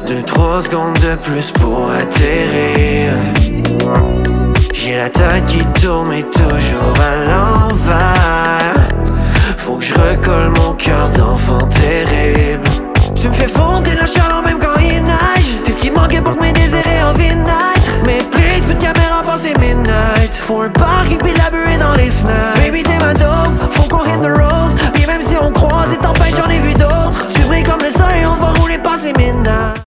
2-3 secondes de plus pour atterrir. J'ai la tête qui tourne mais toujours à